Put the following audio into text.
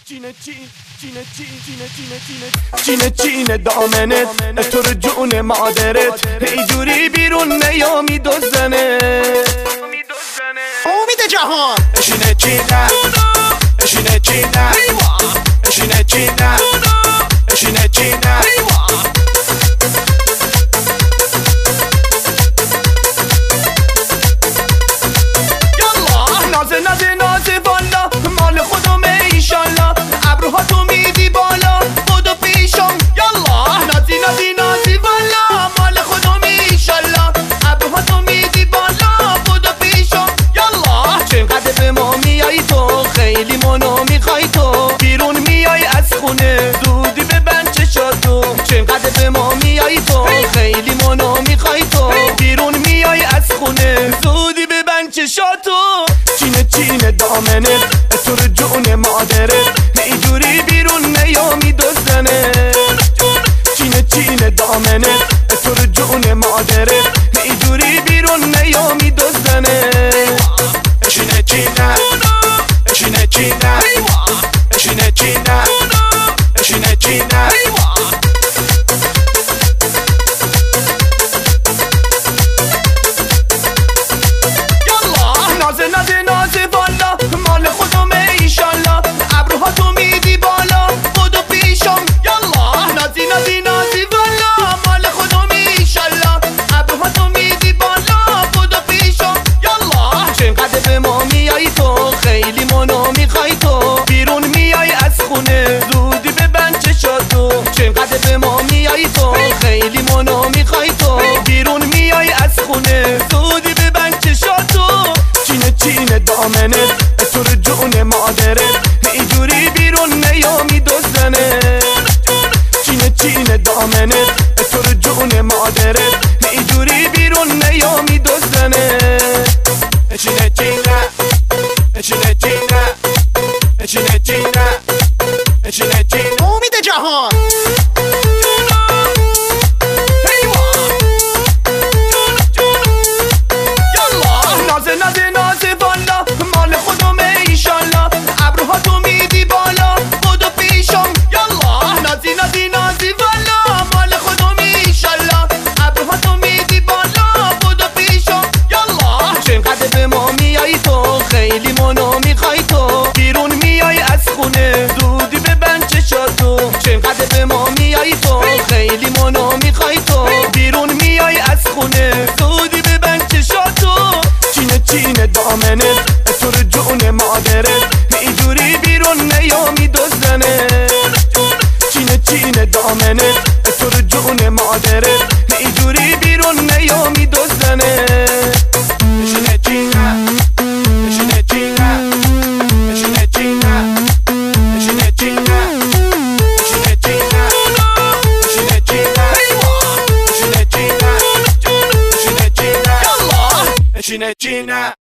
چینه دامنت تو رو جون مادرت اینجوری بیرون نیامی دوزنه امید جهان اشینه چینه اشینه چینه اشینه چینه اشینه چینه نازه والا مال خودمه ایشالله ابروها تو میدی بالا بدو پیشم یالا نازی والا مال خودمه ایشالله ابروها تو میدی بالا بدو پیشم یالا چقدر به ما میای تو خیلی منو میخوای تو بیرون میای از خونه زودی ببند چشاتو چقدر به ما میای تو خیلی منو میخوای تو بیرون میای از خونه زودی ببند چشاتو چینه دامنت تو رو جون مادرت اینجوری بیرون نیامی دوزنه چینه دامنت تو رو جون مادرت اینجوری بیرون نیامی دوزنه اشینه چینه اشینه چینه اشینه چینه اشینه چینه نازه والا مال خودمه ایشالله ابروها تو میدی بالا بدو پیشم یالا نازی والا مال خودمه ایشالله ابروها تو میدی بالا بدو پیشم یالا چقدر به ما میای تو خیلی منو میخوای تو بیرون میای از خونه زودی ببند چشاتو چقدر به ما میای تو خیلی منو میخوای تو بیرون میای از خونه زودی ببند چشاتو چینه دامنت تو رو جون مادرت اینجوری بیرون نیامی دوزنه چینه دامنت تو رو جون مادرت اینجوری بیرون نیامی دوزنه اشینه چینه اشینه چینه اشینه چینه اشینه چینه امید جهان نازه والا مال خودمه ایشالله ابروها تو میدی بالا بدو پیشم یالا نازی والا مال خودمه ایشالله ابروها تو میدی بالا بدو پیشم یالا چقدر به ما میای تو خیلی منو میخوای تو بیرون میای از خونه زودی ببند چشاتو چقدر به ما میای تو خیلی منو میخوای تو بیرون میای از خونه زودی ببند چشاتو چینه دامنت تو رو جون مادرت اینجوری بیرون نیامی دوزنه چینه دامنت تو رو جون مادرت اینجوری بیرون نیامی دوزنه اشینه چینه اشینه چینه اشینه چینه اشینه چینه اشینه چینه اشینه چینه اشینه چینه اشینه چینه اشینه چینه